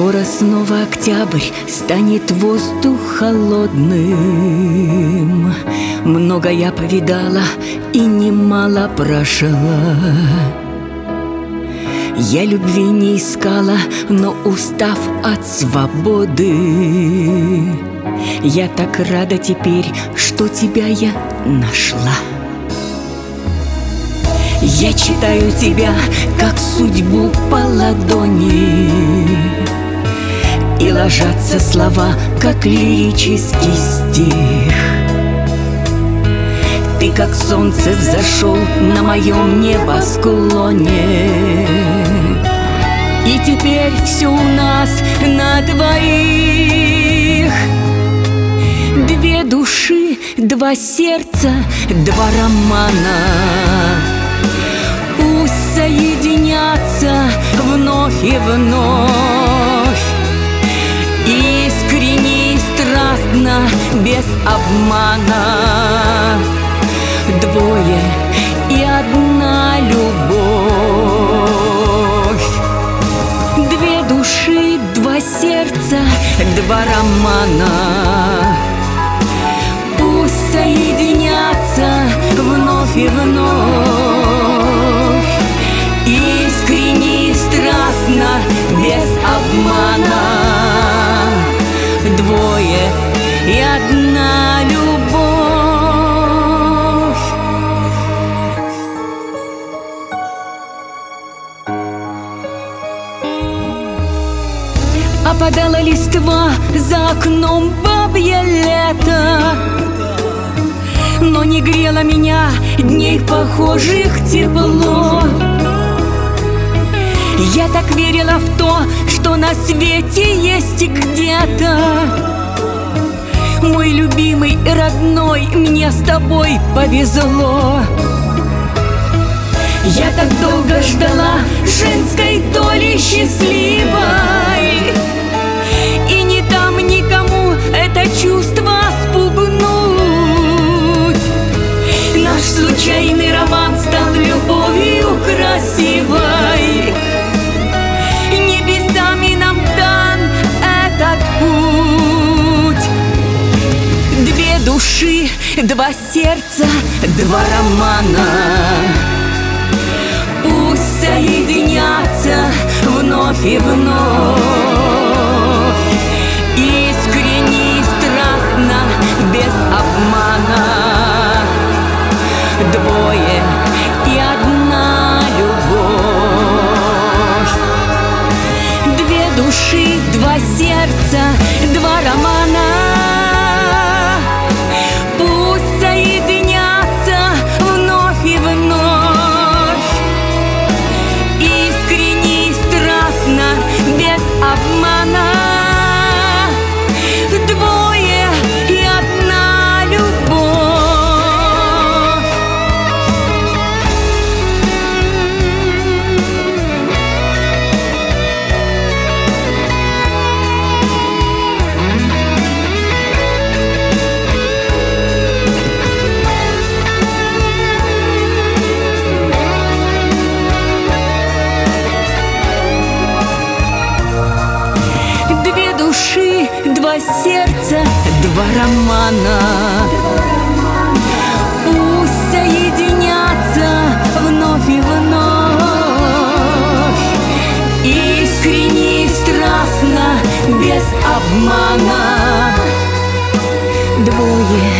Скоро снова октябрь, станет воздух холодным. Много я повидала и немало прошла. Я любви не искала, но устав от свободы, я так рада теперь, что тебя я нашла. Я читаю тебя, как судьбу по ладони, и ложатся слова, как лирический стих. Ты, как солнце, взошел на моем небосклоне, и теперь все у нас на двоих. Две души, два сердца, два романа пусть соединятся вновь и вновь, искренне и страстно, без обмана. Двое и одна любовь. Две души, два сердца, два романа пусть соединятся вновь и вновь, искренне и страстно, без обмана. Двое и одна любовь. Опадала листва за окном бабье лето, но не грело меня дней похожих тепло. Я так верила в то, что на свете есть где-то мой любимый и родной, мне с тобой повезло. Я так долго ждала женской доли счастливой, и не дам никому это чувство спугнуть. Наш случайный роман стал любовью красивой, небесами нам дан этот путь. Две души, два сердца, два романа пусть соединятся вновь и вновь, искренне и страстно, без обмана. Двое и одна любовь. Две души, два сердца, два романа пусть соединятся вновь и вновь, искренне и страстно, без обмана. Двое и одна любовь. Две души, два сердца, два романа пусть соединятся вновь и вновь, искренне и страстно, без обмана. Двое